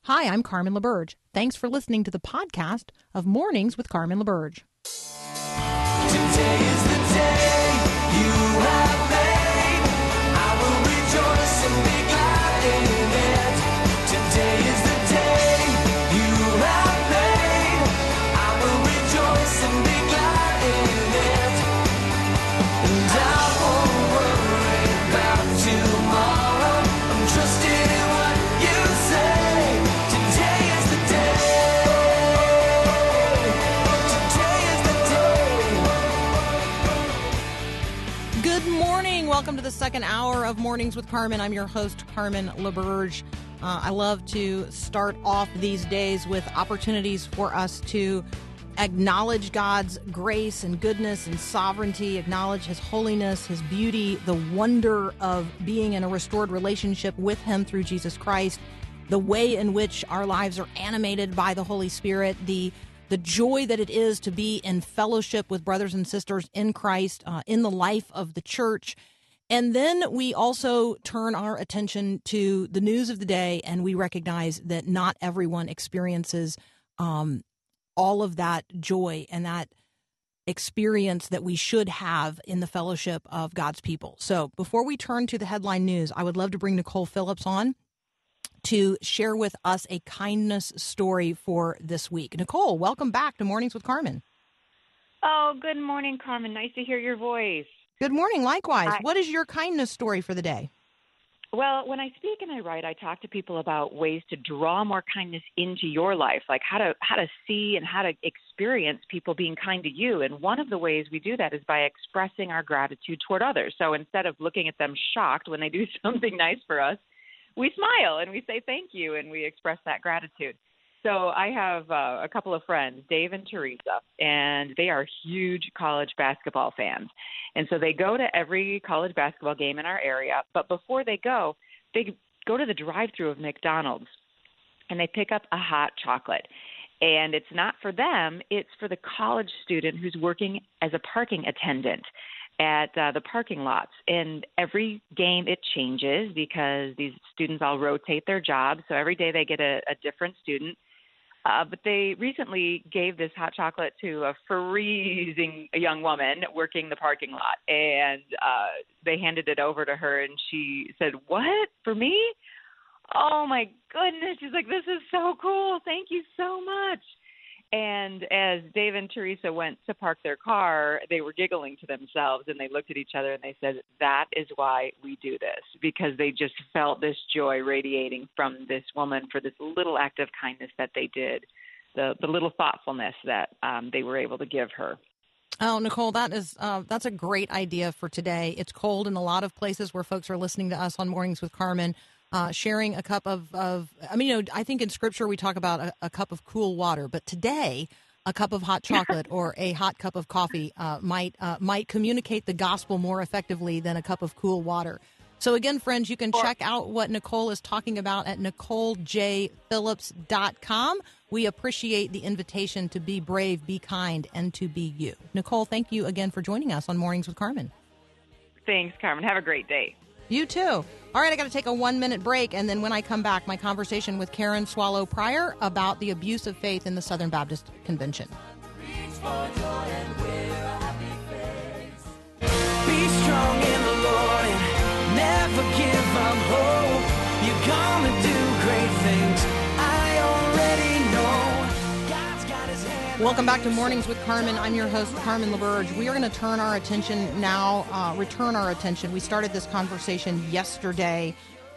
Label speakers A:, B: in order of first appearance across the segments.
A: Hi, I'm Carmen LaBerge. Thanks for listening to the podcast of Mornings with Carmen LaBerge.
B: Today is the day you have made. I will rejoice and be glad in it. Today is the day you have made. I will rejoice and be glad in it. And I won't worry about tomorrow. I'm trusting in what you say. Today is the day. Today is the day.
A: Good morning. Welcome to the second hour of Mornings with Carmen. I'm your host, Carmen LaBerge. I love to start off these days with opportunities for us to acknowledge God's grace and goodness and sovereignty, acknowledge His holiness, His beauty, the wonder of being in a restored relationship with Him through Jesus Christ, the way in which our lives are animated by the Holy Spirit, the joy that it is to be in fellowship with brothers and sisters in Christ, in the life of the church. And then we also turn our attention to the news of the day, and we recognize that not everyone experiences all of that joy and that experience that we should have in the fellowship of God's people. So before we turn to the headline news, I would love to bring Nicole Phillips on to share with us a kindness story for this week. Nicole, welcome back to Mornings with Carmen.
C: Oh, good morning, Carmen. Nice to hear your voice.
A: Good morning. Likewise. What is your kindness story for the day?
C: Well, when I speak and I write, I talk to people about ways to draw more kindness into your life, like how to see and how to experience people being kind to you. And one of the ways we do that is by expressing our gratitude toward others. So instead of looking at them shocked when they do something nice for us, we smile and we say thank you and we express that gratitude. So I have a couple of friends, Dave and Teresa, and they are huge college basketball fans. And so they go to every college basketball game in our area. But before they go to the drive-thru of McDonald's, and they pick up a hot chocolate. And it's not for them. It's for the college student who's working as a parking attendant at the parking lots. And every game it changes because these students all rotate their jobs. So every day they get a different student. But they recently gave this hot chocolate to a freezing young woman working the parking lot. And they handed it over to her, and she said, "What, for me? Oh, my goodness." She's like, "This is so cool. Thank you so much." And as Dave and Teresa went to park their car, they were giggling to themselves, and they looked at each other and they said, "That is why we do this," because they just felt this joy radiating from this woman for this little act of kindness that they did, the little thoughtfulness that they were able to give her.
A: Oh, Nicole, that's a great idea for today. It's cold in a lot of places where folks are listening to us on Mornings with Carmen. Sharing a cup of I think in Scripture we talk about a cup of cool water, but today a cup of hot chocolate or a hot cup of coffee might communicate the gospel more effectively than a cup of cool water. So again, friends, you can check out what Nicole is talking about at NicoleJPhillips.com. We appreciate the invitation to be brave, be kind, and to be you. Nicole, thank you again for joining us on Mornings with Carmen.
C: Thanks, Carmen. Have a great day.
A: You too. All right, I got to take a 1-minute break, and then when I come back, my conversation with Karen Swallow Pryor about the abuse of faith in the Southern Baptist Convention.
B: Reach for joy and wear a happy face. Be strong in the Lord and never give up hope. You're gonna do great things. I already know. God's got His hand.
A: Welcome back to Mornings with Carmen. I'm your host, Carmen LaBerge. We are going to turn our attention now, return our attention. We started this conversation yesterday,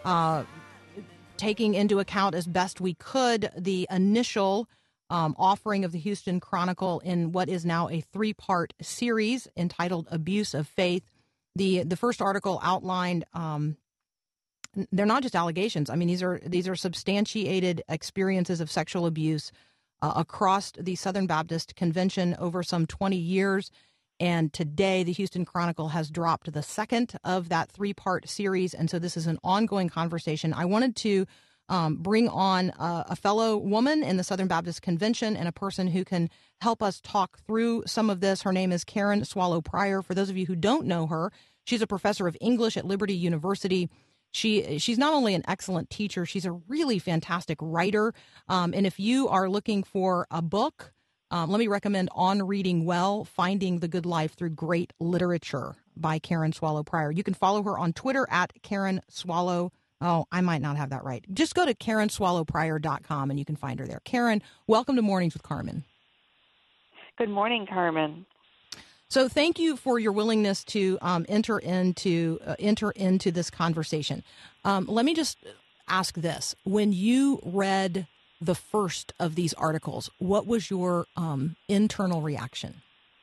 A: taking into account as best we could the initial offering of the Houston Chronicle in what is now a 3-part series entitled Abuse of Faith. The first article outlined, they're not just allegations. I mean, these are substantiated experiences of sexual abuse across the Southern Baptist Convention over some 20 years. And today, the Houston Chronicle has dropped the second of that 3-part series. And so this is an ongoing conversation. I wanted to bring on a fellow woman in the Southern Baptist Convention and a person who can help us talk through some of this. Her name is Karen Swallow Pryor. For those of you who don't know her, she's a professor of English at Liberty University. She's not only an excellent teacher, she's a really fantastic writer. And if you are looking for a book, let me recommend On Reading Well, Finding the Good Life Through Great Literature by Karen Swallow Prior. You can follow her on Twitter at Karen Swallow. Oh, I might not have that right. Just go to KarenSwallowPrior.com and you can find her there. Karen, welcome to Mornings with Carmen.
C: Good morning, Carmen.
A: So thank you for your willingness to enter into this conversation. Let me just ask this. When you read the first of these articles, what was your internal reaction?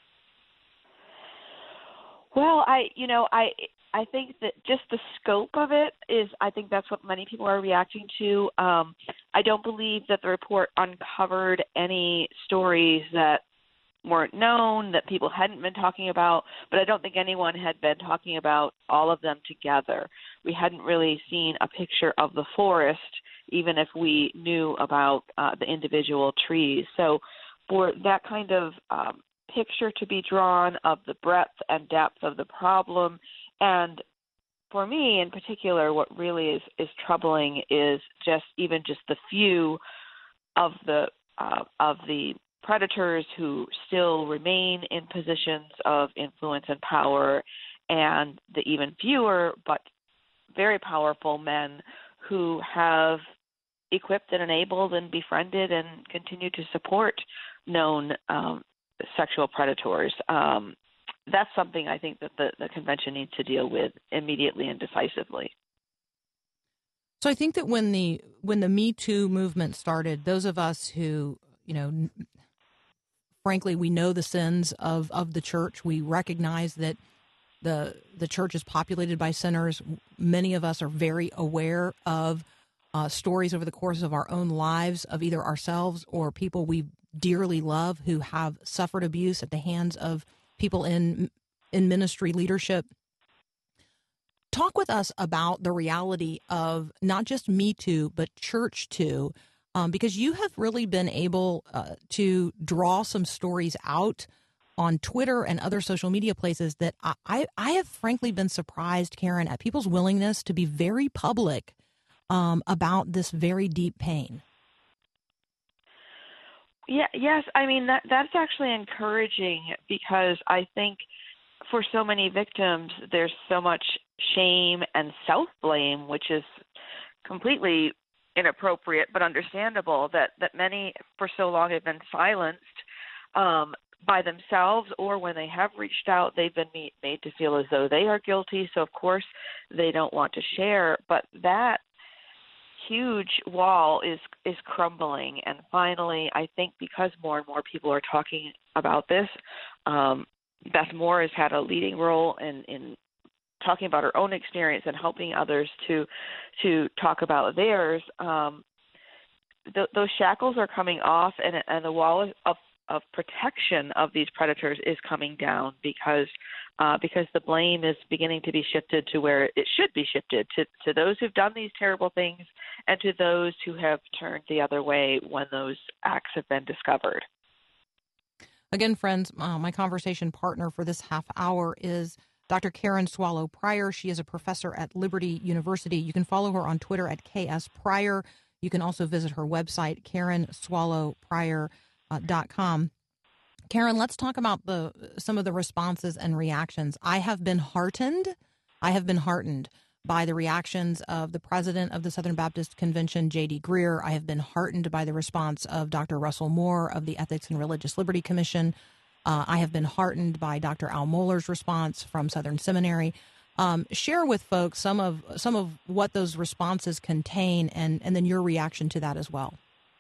C: Well, I think that just the scope of it is, I think that's what many people are reacting to. I don't believe that the report uncovered any stories that weren't known, that people hadn't been talking about, but I don't think anyone had been talking about all of them together. We hadn't really seen a picture of the forest, even if we knew about the individual trees. So for that kind of picture to be drawn of the breadth and depth of the problem, and for me in particular, what really is troubling is just the few of the predators who still remain in positions of influence and power, and the even fewer but very powerful men who have equipped and enabled and befriended and continue to support known sexual predators. That's something I think that the convention needs to deal with immediately and decisively.
A: So I think that when the Me Too movement started, those of us who, frankly, we know the sins of the church. We recognize that the church is populated by sinners. Many of us are very aware of stories over the course of our own lives of either ourselves or people we dearly love who have suffered abuse at the hands of people in ministry leadership. Talk with us about the reality of not just Me Too, but Church Too, because you have really been able to draw some stories out on Twitter and other social media places that I have frankly been surprised, Karen, at people's willingness to be very public about this very deep pain.
C: Yeah, yes, I mean that's actually encouraging, because I think for so many victims there's so much shame and self-blame, which is completely inappropriate but understandable, that many for so long have been silenced by themselves, or when they have reached out, they've been made to feel as though they are guilty. So of course they don't want to share, but that huge wall is crumbling. And finally, I think because more and more people are talking about this, Beth Moore has had a leading role in talking about her own experience and helping others to talk about theirs. Those shackles are coming off, and the wall of protection of these predators is coming down, because the blame is beginning to be shifted to where it should be shifted, to those who've done these terrible things and to those who have turned the other way when those acts have been discovered.
A: Again, friends, my conversation partner for this half hour is Dr. Karen Swallow Prior. She is a professor at Liberty University. You can follow her on Twitter at KS Prior. You can also visit her website, KarenSwallowPrior.com. Karen, let's talk about some of the responses and reactions. I have been heartened by the reactions of the president of the Southern Baptist Convention, J.D. Greear. I have been heartened by the response of Dr. Russell Moore of the Ethics and Religious Liberty Commission. I have been heartened by Dr. Al Mohler's response from Southern Seminary. Share with folks some of what those responses contain, and then your reaction to that as well.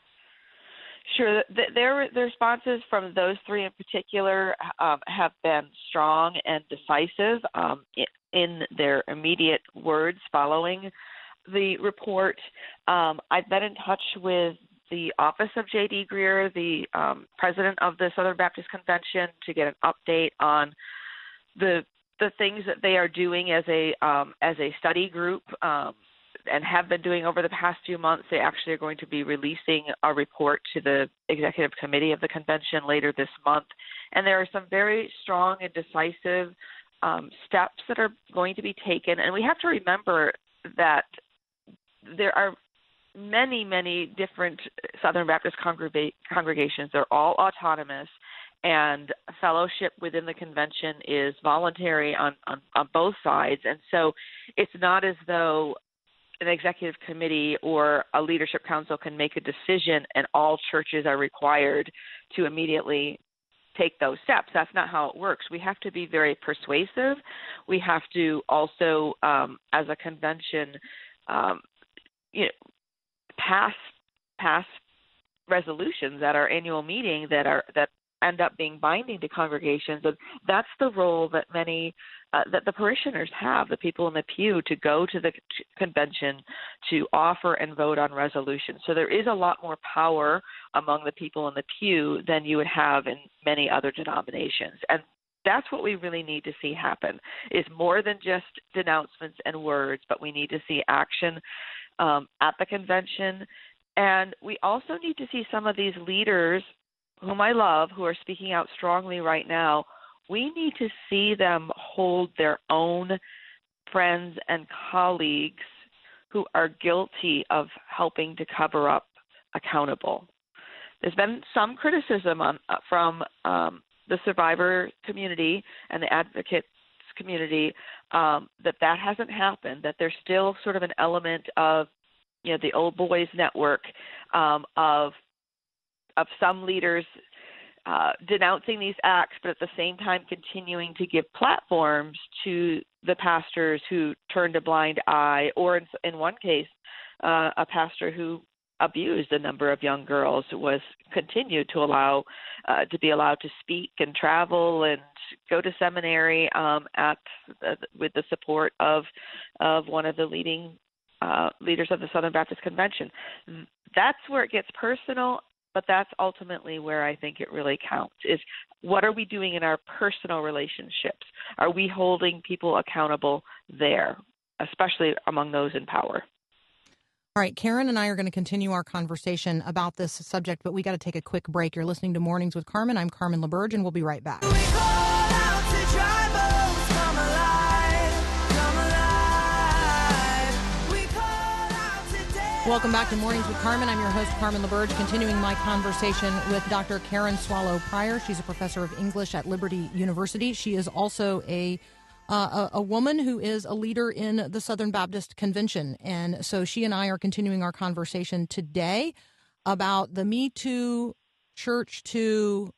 C: Sure. The responses from those three in particular have been strong and decisive in their immediate words following the report. I've been in touch with the office of J.D. Greear, the president of the Southern Baptist Convention, to get an update on the things that they are doing as a study group, and have been doing over the past few months. They actually are going to be releasing a report to the executive committee of the convention later this month. And there are some very strong and decisive steps that are going to be taken. And we have to remember
D: that there are many, many different Southern Baptist congregations. They're all autonomous, and fellowship within the convention is voluntary on both sides. And so it's not as though an executive committee or a leadership council can make a decision and all churches are required to immediately take those steps. That's not how it works. We have to be very persuasive. We have to also, as a convention, pass resolutions at our annual meeting that end up being binding to congregations. And that's the role that many that the parishioners have, the people in the pew, to go to the convention to offer and vote on resolutions. So there is a lot more power among the people in the pew than you would have in many other denominations. And that's what we really need to see happen, is more than just denouncements and words, but we need to see action at the convention. And we also need to see some of these leaders whom I love, who are speaking out strongly right now. We need to see them hold their own friends and colleagues who are guilty of helping to cover up accountable. There's been some criticism from the survivor community and the advocates community that hasn't happened, that there's still sort of an element of, the old boys network of some leaders denouncing these acts, but at the same time continuing to give platforms to the pastors who turned a blind eye, or in one case, a pastor who abused a number of young girls was continued to be allowed to speak and travel and go to seminary with the support of one of the leading leaders of the Southern Baptist Convention. That's where it gets personal. But that's ultimately where I think it really counts, is what are we doing in our personal relationships? Are we holding people accountable there, especially among those in power?
A: All right, Karen and I are going to continue our conversation about this subject, but we got to take a quick break. You're listening to Mornings with Carmen. I'm Carmen LaBerge, and we'll be right back. Welcome back to Mornings with Carmen. I'm your host, Carmen LaBerge, continuing my conversation with Dr. Karen Swallow Prior. She's a professor of English at Liberty University. She is also a woman who is a leader in the Southern Baptist Convention. And so she and I are continuing our conversation today about the Me Too, church to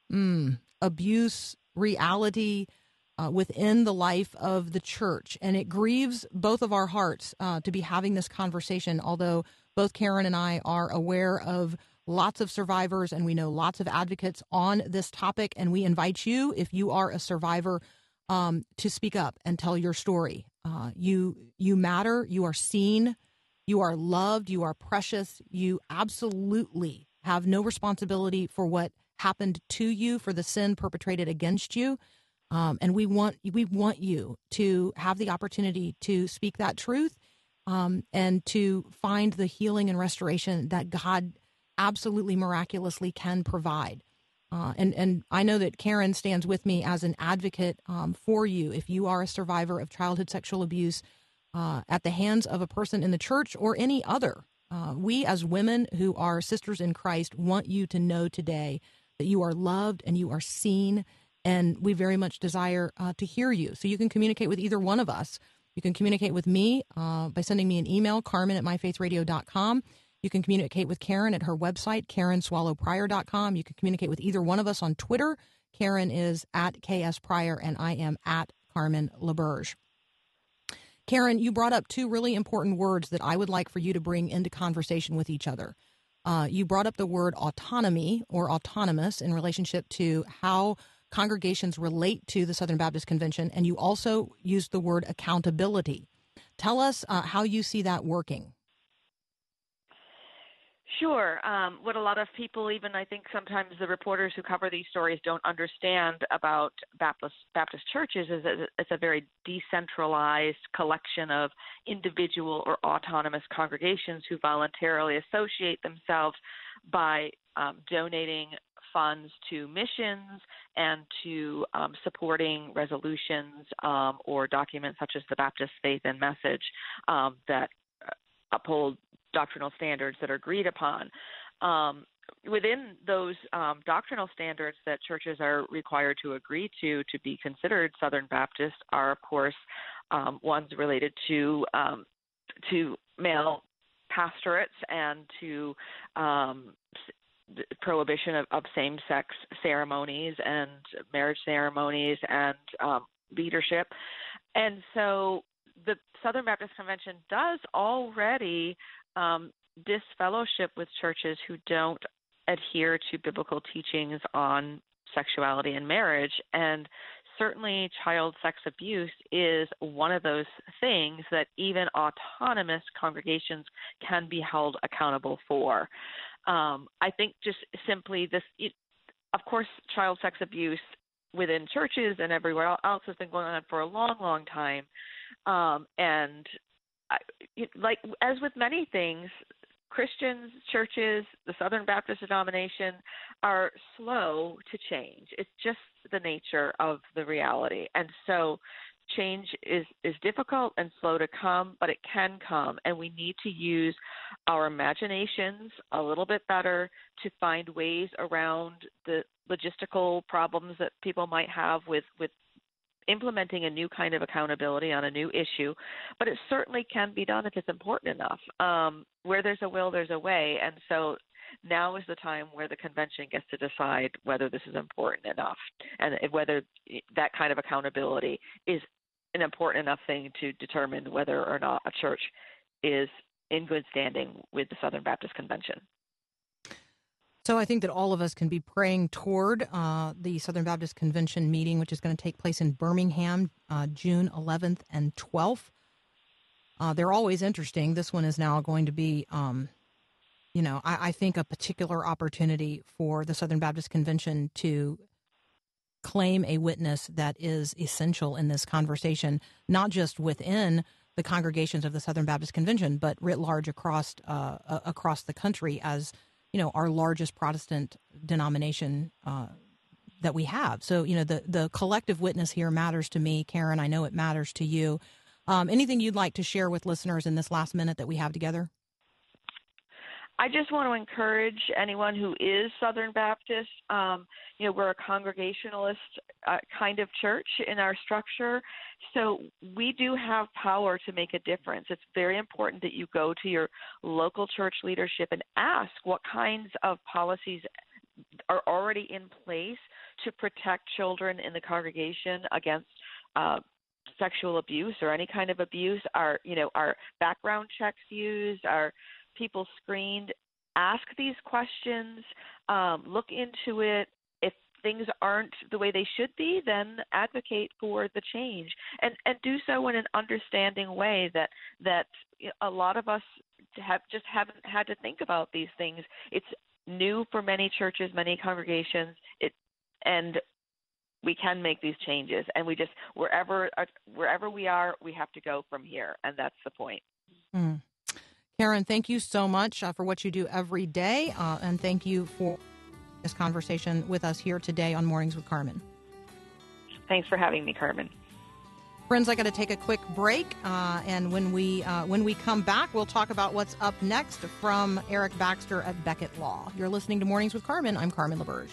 A: abuse reality within the life of the church. And it grieves both of our hearts to be having this conversation, although both Karen and I are aware of lots of survivors and we know lots of advocates on this topic. And we invite you, if you are a survivor, to speak up and tell your story. You matter, you are seen, you are loved, you are precious. You absolutely have no responsibility for what happened to you, for the sin perpetrated against you. And we want you to have the opportunity to speak that truth and to find the healing and restoration that God absolutely miraculously can provide. And I know that Karen stands with me as an advocate for you if you are a survivor of childhood sexual abuse at the hands of a person in the church or any other. We as women who are sisters in Christ want you to know today that you are loved and you are seen. And we very much desire to hear you. So you can communicate with either one of us. You can communicate with me by sending me an email, carmen@myfaithradio.com. You can communicate with Karen at her website, karenswallowprior.com. You can communicate with either one of us on Twitter. Karen is at @KSPrior, and I am at Carmen LaBerge. Karen, you brought up two really important words that I would like for you to bring into conversation with each other. You brought up the word autonomy or autonomous in relationship to how congregations relate to the Southern Baptist Convention, and you also used the word accountability. Tell us how you see that working.
D: Sure. What a lot of people, even I think sometimes the reporters who cover these stories, don't understand about Baptist churches is that it's a very decentralized collection of individual or autonomous congregations who voluntarily associate themselves by donating funds to missions and to supporting resolutions or documents such as the Baptist Faith and Message that uphold doctrinal standards that are agreed upon. Within those doctrinal standards that churches are required to agree to be considered Southern Baptist are, of course, ones related to male pastorates and to prohibition of same-sex ceremonies and marriage ceremonies and leadership. And so the Southern Baptist Convention does already disfellowship with churches who don't adhere to biblical teachings on sexuality and marriage. And certainly child sex abuse is one of those things that even autonomous congregations can be held accountable for. I think just simply this, of course, child sex abuse within churches and everywhere else has been going on for a long, long time. And like as with many things, Christians, churches, the Southern Baptist denomination are slow to change. It's just the nature of the reality. And so change is difficult and slow to come, but it can come. And we need to use our imaginations a little bit better to find ways around the logistical problems that people might have with implementing a new kind of accountability on a new issue, but it certainly can be done if it's important enough. Where there's a will, there's a way. And so now is the time where the convention gets to decide whether this is important enough and whether that kind of accountability is an important enough thing to determine whether or not a church is in good standing with the Southern Baptist Convention.
A: So I think that all of us can be praying toward the Southern Baptist Convention meeting, which is going to take place in Birmingham, June 11th and 12th. They're always interesting. This one is now going to be, I think a particular opportunity for the Southern Baptist Convention to claim a witness that is essential in this conversation, not just within the congregations of the Southern Baptist Convention, but writ large across the country as our largest Protestant denomination that we have. So, the collective witness here matters to me. Karen, I know it matters to you. Anything you'd like to share with listeners in this last minute that we have together?
D: I just want to encourage anyone who is Southern Baptist. We're a congregationalist kind of church in our structure, so we do have power to make a difference. It's very important that you go to your local church leadership and ask what kinds of policies are already in place to protect children in the congregation against sexual abuse or any kind of abuse. Are background checks used? Are people screened? Ask these questions, look into it. If things aren't the way they should be, then advocate for the change and do so in an understanding way that a lot of us haven't had to think about these things. It's new for many churches, many congregations, and we can make these changes. And we just, wherever we are, we have to go from here. And that's the point.
A: Mm. Karen, thank you so much for what you do every day, and thank you for this conversation with us here today on Mornings with Carmen.
D: Thanks for having me, Carmen.
A: Friends, I got to take a quick break, and when we come back, we'll talk about what's up next from Eric Baxter at Becket Law. You're listening to Mornings with Carmen. I'm Carmen LaBerge.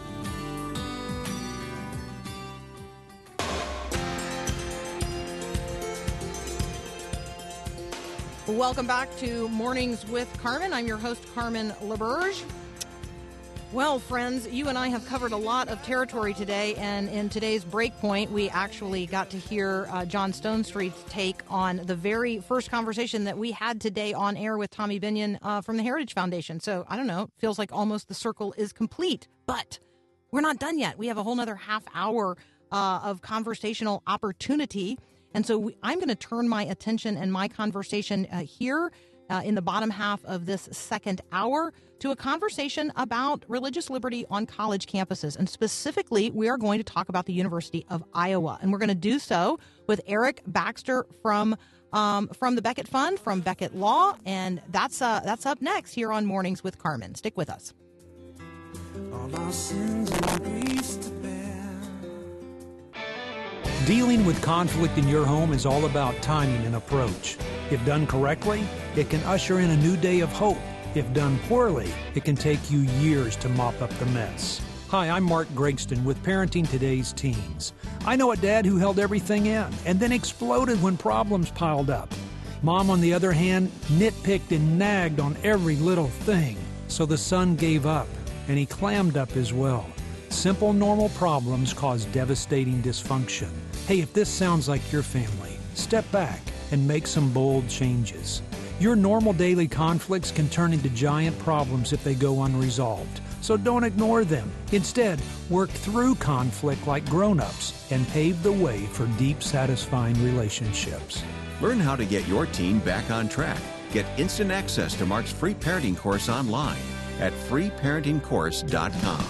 A: Welcome back to Mornings with Carmen. I'm your host, Carmen LaBerge. Well, friends, you and I have covered a lot of territory today, and in today's Breakpoint, we actually got to hear John Stonestreet's take on the very first conversation that we had today on air with Tommy Binion from the Heritage Foundation. So, I don't know, feels like almost the circle is complete, but we're not done yet. We have a whole nother half hour of conversational opportunity. And so I'm going to turn my attention and my conversation here in the bottom half of this second hour to a conversation about religious liberty on college campuses. And specifically, we are going to talk about the University of Iowa. And we're going to do so with Eric Baxter from the Becket Fund, from Becket Law. And that's up next here on Mornings with Carmen. Stick with us.
B: all our sins and griefs to bear.
E: Dealing with conflict in your home is all about timing and approach. If done correctly, it can usher in a new day of hope. If done poorly, it can take you years to mop up the mess. Hi, I'm Mark Gregston with Parenting Today's Teens. I know a dad who held everything in and then exploded when problems piled up. Mom, on the other hand, nitpicked and nagged on every little thing. So the son gave up, and he clammed up as well. Simple, normal problems cause devastating dysfunction. Hey, if this sounds like your family, step back and make some bold changes. Your normal daily conflicts can turn into giant problems if they go unresolved. So don't ignore them. Instead, work through conflict like grown-ups and pave the way for deep, satisfying relationships.
F: Learn how to get your teen back on track. Get instant access to Mark's free parenting course online at freeparentingcourse.com.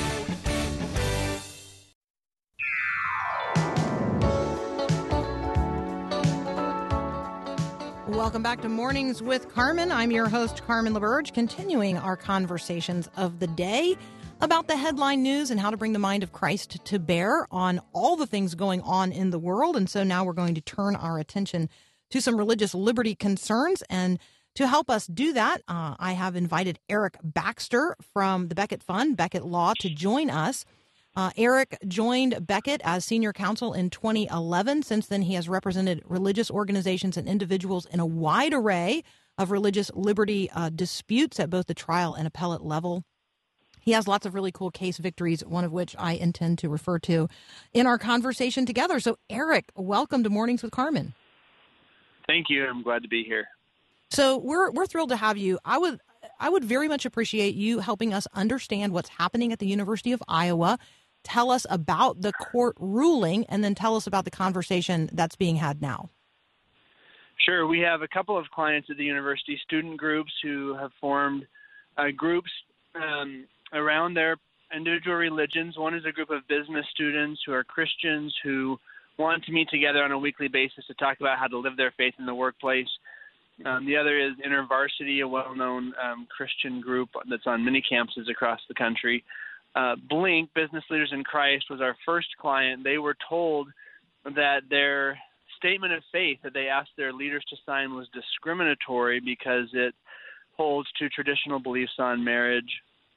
A: Welcome back to Mornings with Carmen. I'm your host, Carmen LaBerge, continuing our conversations of the day about the headline news and how to bring the mind of Christ to bear on all the things going on in the world. And so now we're going to turn our attention to some religious liberty concerns. And to help us do that, I have invited Eric Baxter from the Becket Fund, Becket Law, to join us. Eric joined Becket as senior counsel in 2011. Since then, he has represented religious organizations and individuals in a wide array of religious liberty disputes at both the trial and appellate level. He has lots of really cool case victories, one of which I intend to refer to in our conversation together. So, Eric, welcome to Mornings with Carmen.
G: Thank you. I'm glad to be here.
A: So we're thrilled to have you. I would very much appreciate you helping us understand what's happening at the University of Iowa. Tell us about the court ruling, and then tell us about the conversation that's being had now.
G: Sure. We have a couple of clients at the university, student groups who have formed groups around their individual religions. One is a group of business students who are Christians who want to meet together on a weekly basis to talk about how to live their faith in the workplace. The other is InterVarsity, a well-known Christian group that's on many campuses across the country. Blink, Business Leaders in Christ, was our first client. They were told that their statement of faith that they asked their leaders to sign was discriminatory because it holds to traditional beliefs on marriage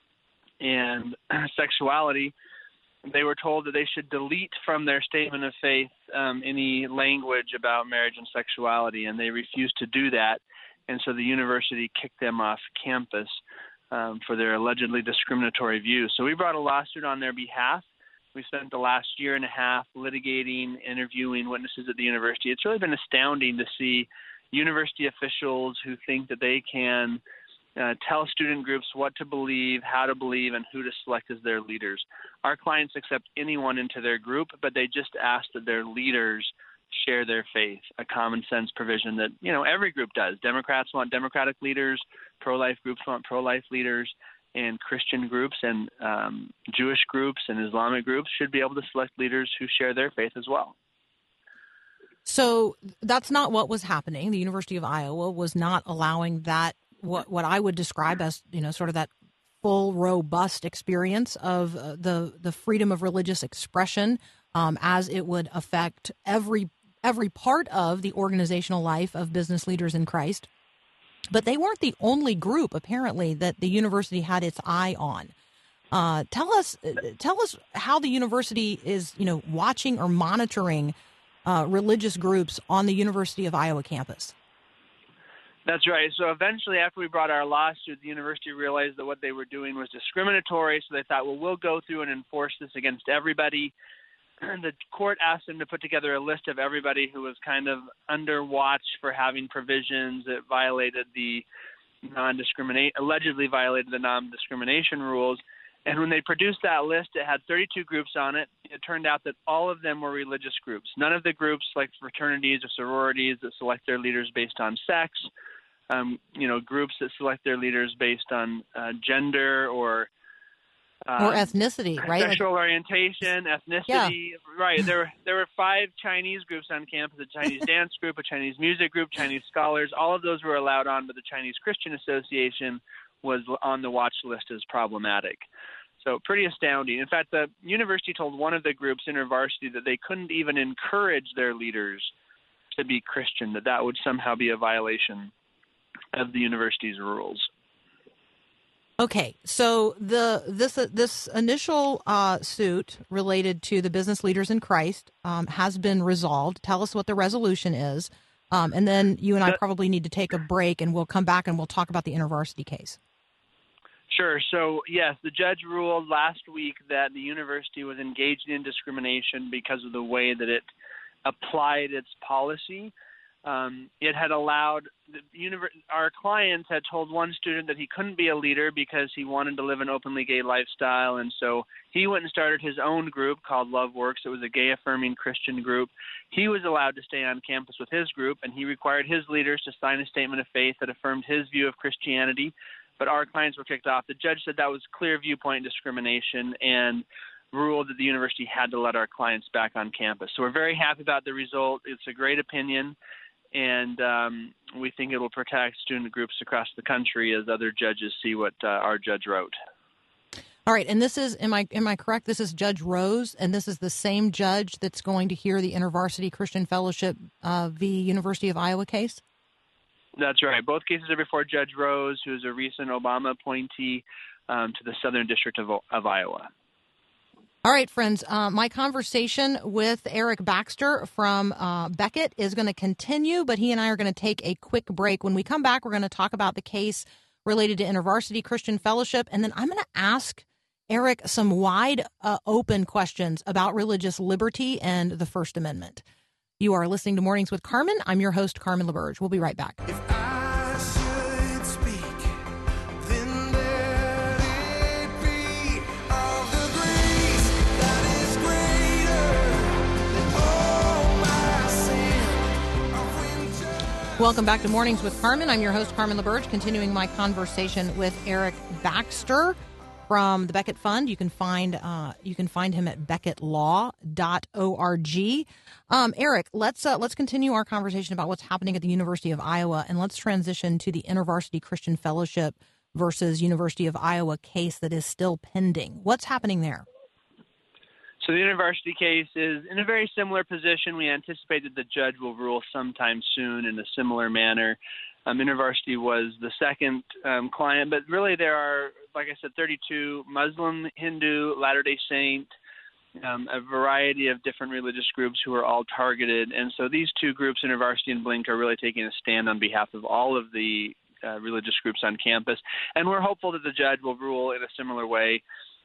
G: and sexuality. They were told that they should delete from their statement of faith any language about marriage and sexuality, and they refused to do that. And so the university kicked them off campus for their allegedly discriminatory views. So we brought a lawsuit on their behalf. We spent the last year and a half litigating, interviewing witnesses at the university. It's really been astounding to see university officials who think that they can tell student groups what to believe, how to believe, and who to select as their leaders. Our clients accept anyone into their group, but they just ask that their leaders share their faith, a common sense provision that, every group does. Democrats want Democratic leaders, pro-life groups want pro-life leaders, and Christian groups and Jewish groups and Islamic groups should be able to select leaders who share their faith as well.
A: So that's not what was happening. The University of Iowa was not allowing that, what I would describe as, sort of that full, robust experience of the freedom of religious expression as it would affect every part of the organizational life of Business Leaders in Christ. But they weren't the only group, apparently, that the university had its eye on. Tell us how the university is, watching or monitoring religious groups on the University of Iowa campus.
G: That's right. So eventually, after we brought our lawsuit, the university realized that what they were doing was discriminatory. So they thought, well, we'll go through and enforce this against everybody. The court asked them to put together a list of everybody who was kind of under watch for having provisions that violated the allegedly violated the non-discrimination rules. And when they produced that list, it had 32 groups on it. It turned out that all of them were religious groups. None of the groups, like fraternities or sororities, that select their leaders based on sex, groups that select their leaders based on gender or
A: ethnicity, right?
G: Sexual orientation, ethnicity. Yeah. Right. There were 5 Chinese groups on campus: a Chinese dance group, a Chinese music group, Chinese scholars. All of those were allowed on, but the Chinese Christian Association was on the watch list as problematic. So pretty astounding. In fact, the university told one of the groups, InterVarsity, that they couldn't even encourage their leaders to be Christian, that would somehow be a violation of the university's rules.
A: Okay, so this initial suit related to the business leaders in Christ has been resolved. Tell us what the resolution is, and then you and I probably need to take a break, and we'll come back and we'll talk about the InterVarsity case.
G: Sure. So, yes, the judge ruled last week that the university was engaged in discrimination because of the way that it applied its policy. It had allowed our clients had told one student that he couldn't be a leader because he wanted to live an openly gay lifestyle, and so he went and started his own group called Love Works. It was a gay-affirming Christian group. He was allowed to stay on campus with his group, and he required his leaders to sign a statement of faith that affirmed his view of Christianity, but our clients were kicked off. The judge said that was clear viewpoint discrimination and ruled that the university had to let our clients back on campus. So we're very happy about the result. It's a great opinion, and we think it will protect student groups across the country as other judges see what our judge wrote.
A: All right, and this is, am I correct? This is Judge Rose, and this is the same judge that's going to hear the InterVarsity Christian Fellowship v. University of Iowa case?
G: That's right. Both cases are before Judge Rose, who is a recent Obama appointee to the Southern District of Iowa.
A: All right, friends, my conversation with Eric Baxter from Becket is going to continue, but he and I are going to take a quick break. When we come back, we're going to talk about the case related to InterVarsity Christian Fellowship, and then I'm going to ask Eric some wide open questions about religious liberty and the First Amendment. You are listening to Mornings with Carmen. I'm your host, Carmen LaBerge. We'll be right back.
B: If I should speak, then let it be of the grace that is greater than all my sin.
A: Welcome back to Mornings with Carmen. I'm your host, Carmen LaBerge, continuing my conversation with Eric Baxter from the Becket Fund. You can find him at becketlaw.org. Eric, let's continue our conversation about what's happening at the University of Iowa, and let's transition to the InterVarsity Christian Fellowship versus University of Iowa case that is still pending. What's happening there?
G: So the InterVarsity case is in a very similar position. We anticipate that the judge will rule sometime soon in a similar manner. InterVarsity was the second client, but really there are, like I said, 32 Muslim, Hindu, Latter-day Saint, a variety of different religious groups who are all targeted. And so these two groups, InterVarsity and Blink, are really taking a stand on behalf of all of the religious groups on campus. And we're hopeful that the judge will rule in a similar way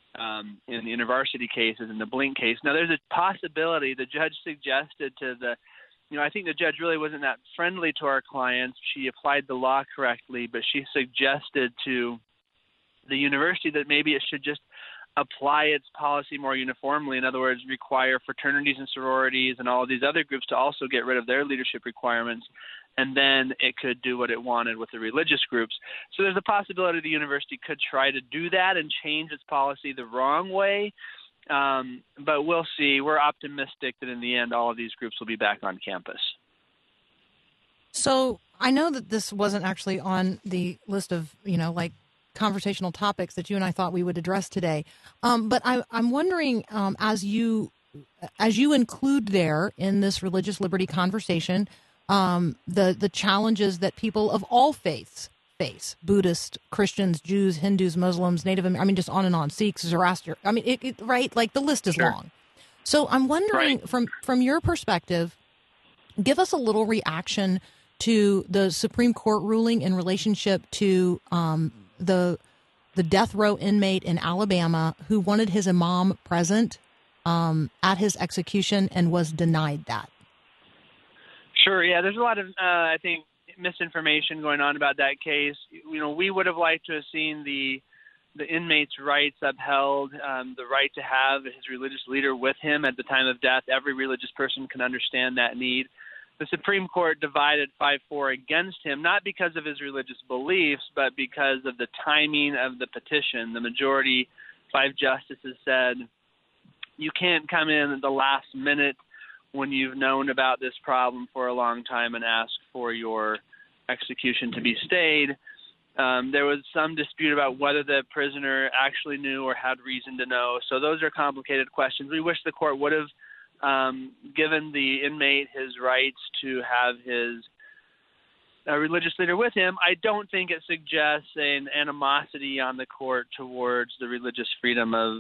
G: in the InterVarsity case as in the Blink case. Now, there's a possibility the judge suggested to I think the judge really wasn't that friendly to our clients. She applied the law correctly, but she suggested to the university that maybe it should just apply its policy more uniformly. In other words, require fraternities and sororities and all of these other groups to also get rid of their leadership requirements, and then it could do what it wanted with the religious groups. So there's a possibility the university could try to do that and change its policy the wrong way. But we'll see. We're optimistic that in the end, all of these groups will be back on campus.
A: So I know that this wasn't actually on the list of, conversational topics that you and I thought we would address today. But I'm wondering, as you include there in this religious liberty conversation, the challenges that people of all faiths face: Buddhists, Christians, Jews, Hindus, Muslims, Native Americans, just on and on, Sikhs, Zoroaster. Right? Like the list is
G: Sure.
A: long. So I'm wondering, from your perspective, give us a little reaction to the Supreme Court ruling in relationship to the death row inmate in Alabama who wanted his imam present at his execution and was denied that.
G: Sure. Yeah, there's a lot of, I think, misinformation going on about that case. We would have liked to have seen the inmate's rights upheld, the right to have his religious leader with him at the time of death. Every religious person can understand that need. The Supreme Court divided 5-4 against him, not because of his religious beliefs, but because of the timing of the petition. The majority, 5 justices, said, you can't come in at the last minute when you've known about this problem for a long time and ask for your execution to be stayed. There was some dispute about whether the prisoner actually knew or had reason to know. So those are complicated questions. We wish the court would have given the inmate his rights to have his religious leader with him. I don't think it suggests an animosity on the court towards the religious freedom of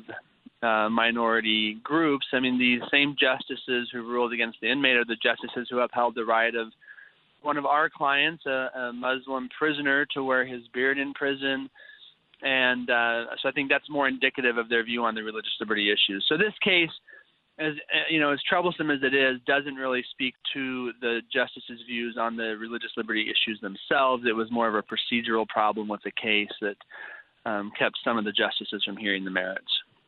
G: minority groups. I mean, the same justices who ruled against the inmate are the justices who upheld the right of one of our clients, a Muslim prisoner, to wear his beard in prison. And so I think that's more indicative of their view on the religious liberty issues. So this case, as troublesome as it is, doesn't really speak to the justices' views on the religious liberty issues themselves. It was more of a procedural problem with the case that kept some of the justices from hearing the merits.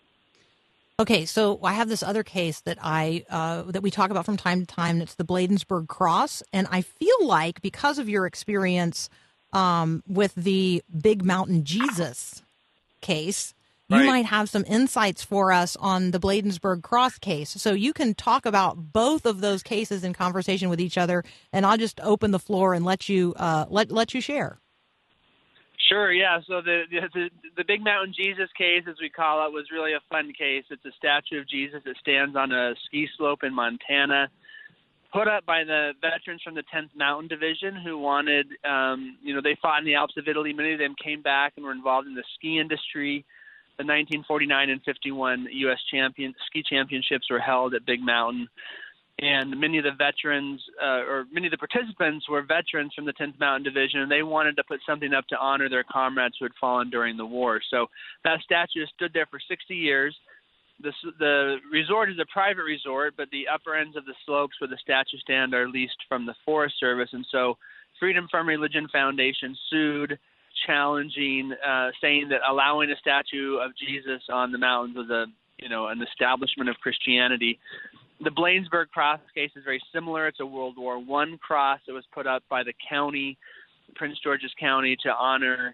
A: Okay, so I have this other case that that we talk about from time to time. It's the Bladensburg Cross, and I feel like because of your experience with the Big Mountain Jesus case, you might have some insights for us on the Bladensburg Cross case. So you can talk about both of those cases in conversation with each other, and I'll just open the floor and let you let you share.
G: Sure, yeah. So the Big Mountain Jesus case, as we call it, was really a fun case. It's a statue of Jesus that stands on a ski slope in Montana, put up by the veterans from the 10th Mountain Division who wanted, they fought in the Alps of Italy. Many of them came back and were involved in the ski industry. The 1949 and 51 U.S. ski championships were held at Big Mountain. And many of the veterans, or many of the participants were veterans from the 10th Mountain Division, and they wanted to put something up to honor their comrades who had fallen during the war. So that statue stood there for 60 years. The resort is a private resort, but the upper ends of the slopes where the statue stand are leased from the Forest Service. And so Freedom from Religion Foundation sued, challenging, saying that allowing a statue of Jesus on the mountains was an establishment of Christianity. The Bladensburg Cross case is very similar. It's a World War I cross that was put up by the county, Prince George's County, to honor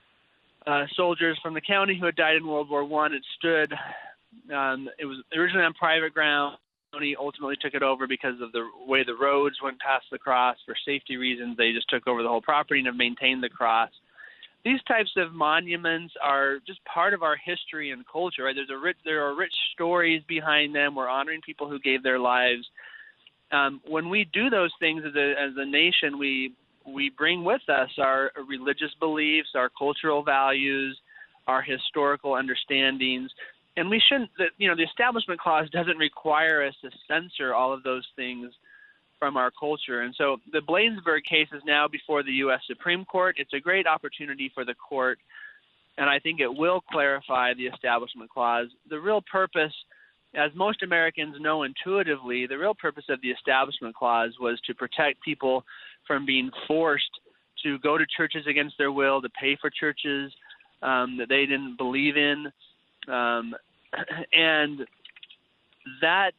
G: soldiers from the county who had died in World War I. It stood, it was originally on private ground. The county ultimately took it over because of the way the roads went past the cross. For safety reasons, they just took over the whole property and have maintained the cross. These types of monuments are just part of our history and culture, right? There are rich stories behind them. We're honoring people who gave their lives. When we do those things as a nation, we bring with us our religious beliefs, our cultural values, our historical understandings, and we shouldn't. The Establishment Clause doesn't require us to censor all of those things from our culture. And so the Bladensburg case is now before the U.S. Supreme Court. It's a great opportunity for the court, and I think it will clarify the Establishment Clause. The real purpose, as most Americans know intuitively, the real purpose of the Establishment Clause was to protect people from being forced to go to churches against their will, to pay for churches that they didn't believe in. And that,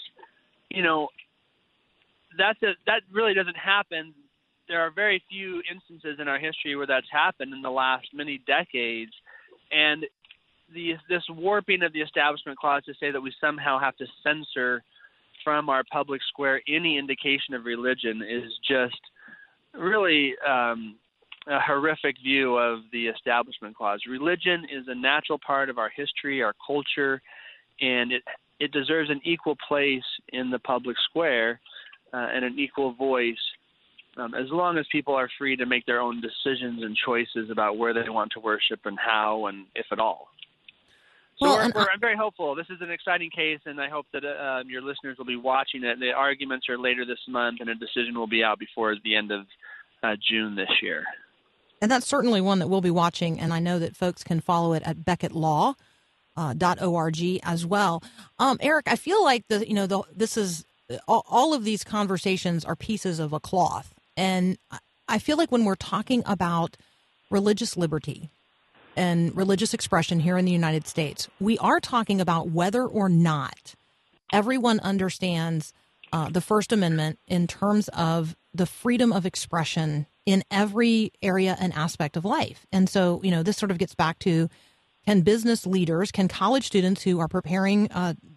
G: that really doesn't happen. There are very few instances in our history where that's happened in the last many decades. And this warping of the Establishment Clause to say that we somehow have to censor from our public square any indication of religion is just really a horrific view of the Establishment Clause. Religion is a natural part of our history, our culture, and it deserves an equal place in the public square and an equal voice, as long as people are free to make their own decisions and choices about where they want to worship and how and if at all. So I'm very hopeful. This is an exciting case, and I hope that your listeners will be watching it. The arguments are later this month, and a decision will be out before the end of June this year.
A: And that's certainly one that we'll be watching, and I know that folks can follow it at BeckettLaw.org as well. Eric, I feel like this is all of these conversations are pieces of a cloth, and I feel like when we're talking about religious liberty and religious expression here in the United States, we are talking about whether or not everyone understands the First Amendment in terms of the freedom of expression in every area and aspect of life. And so, this sort of gets back to, can business leaders, can college students who are preparing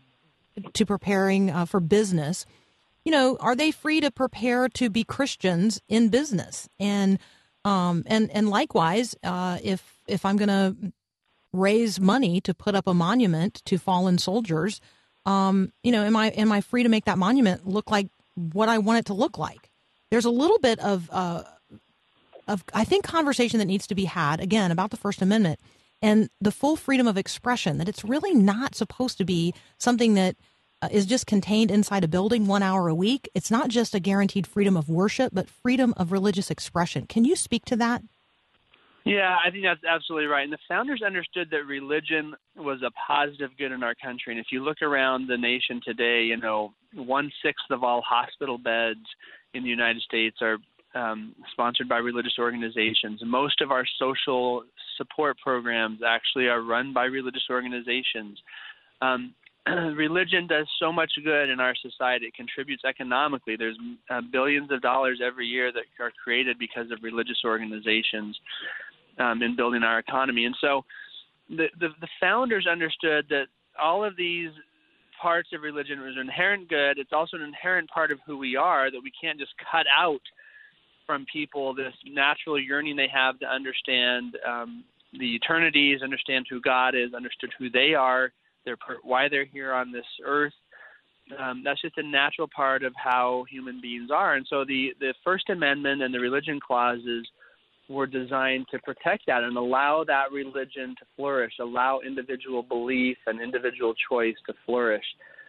A: for business, are they free to prepare to be Christians in business? And And likewise, if I'm going to raise money to put up a monument to fallen soldiers, am I free to make that monument look like what I want it to look like? There's a little bit of I think conversation that needs to be had again about the First Amendment and the full freedom of expression, that it's really not supposed to be something that is just contained inside a building 1 hour a week. It's not just a guaranteed freedom of worship, but freedom of religious expression. Can you speak to that?
G: Yeah, I think that's absolutely right. And the founders understood that religion was a positive good in our country. And if you look around the nation today, 1/6 of all hospital beds in the United States are sponsored by religious organizations. Most of our social support programs actually are run by religious organizations. Religion does so much good in our society. It contributes economically. There's billions of dollars every year that are created because of religious organizations in building our economy. And so the founders understood that all of these parts of religion was inherent good. It's also an inherent part of who we are, that we can't just cut out from people this natural yearning they have to understand the eternities, understand who God is, understood who they are, why they're here on this earth. That's just a natural part of how human beings are. And so the First Amendment and the religion clauses were designed to protect that and allow that religion to flourish, allow individual belief and individual choice to flourish,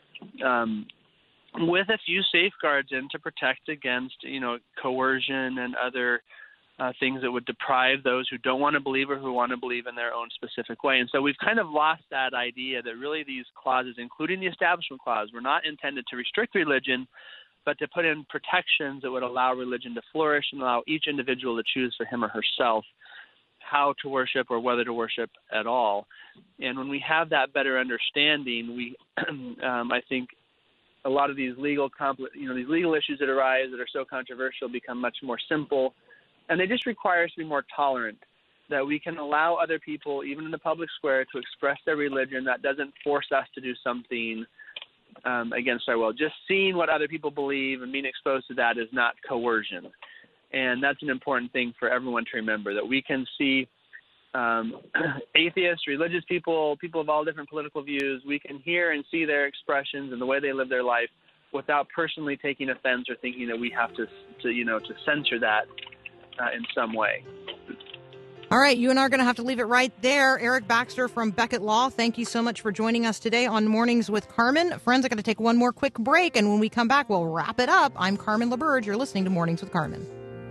G: with a few safeguards in to protect against, coercion and other things that would deprive those who don't want to believe or who want to believe in their own specific way. And so we've kind of lost that idea that really these clauses, including the Establishment Clause, were not intended to restrict religion, but to put in protections that would allow religion to flourish and allow each individual to choose for him or herself how to worship or whether to worship at all. And when we have that better understanding, we, I think, a lot of these legal issues that arise that are so controversial become much more simple, and they just require us to be more tolerant, that we can allow other people, even in the public square, to express their religion. That doesn't force us to do something against our will. Just seeing what other people believe and being exposed to that is not coercion. And that's an important thing for everyone to remember, that we can see atheists, religious people, people of all different political views, we can hear and see their expressions and the way they live their life without personally taking offense or thinking that we have to censor that in some way.
A: All right, you and I are going to have to leave it right there. Eric Baxter from Beckett Law, thank you so much for joining us today on Mornings with Carmen. Friends, I'm going to take one more quick break, and when we come back, we'll wrap it up. I'm Carmen LaBerge. You're listening to Mornings with Carmen.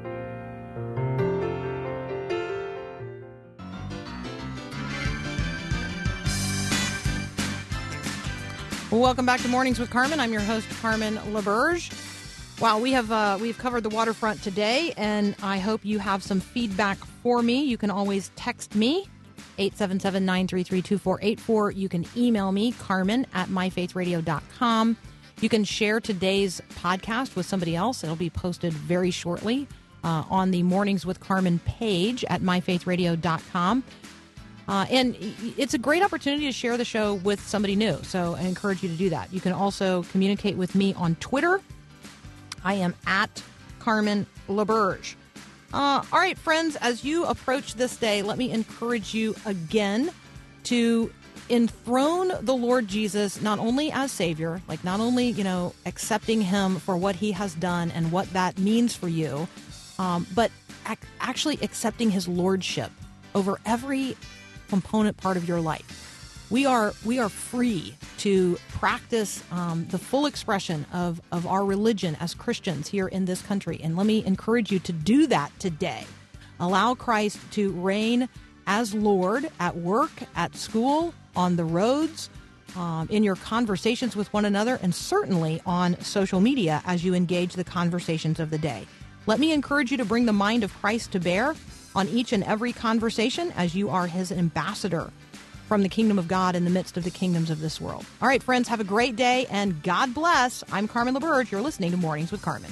A: Welcome back to Mornings with Carmen. I'm your host, Carmen LaBerge. Wow, we've covered the waterfront today, and I hope you have some feedback for me. You can always text me, 877-933-2484. You can email me, carmen@myfaithradio.com. You can share today's podcast with somebody else. It'll be posted very shortly on the Mornings with Carmen page at myfaithradio.com. And it's a great opportunity to share the show with somebody new, so I encourage you to do that. You can also communicate with me on Twitter. I am at Carmen LaBerge. All right, friends, as you approach this day, let me encourage you again to enthrone the Lord Jesus not only as Savior, like not only, accepting him for what he has done and what that means for you, but actually accepting his lordship over every component part of your life. We are free to practice the full expression of our religion as Christians here in this country. And let me encourage you to do that today. Allow Christ to reign as Lord at work, at school, on the roads, in your conversations with one another, and certainly on social media as you engage the conversations of the day. Let me encourage you to bring the mind of Christ to bear on each and every conversation as you are his ambassador from the kingdom of God in the midst of the kingdoms of this world. All right, friends, have a great day, and God bless. I'm Carmen LaBerge. You're listening to Mornings with Carmen.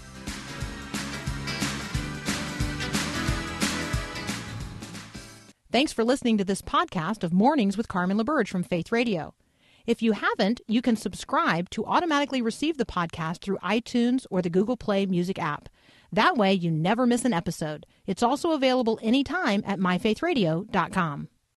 A: Thanks for listening to this podcast of Mornings with Carmen LaBerge from Faith Radio. If you haven't, you can subscribe to automatically receive the podcast through iTunes or the Google Play Music app. That way you never miss an episode. It's also available anytime at myfaithradio.com.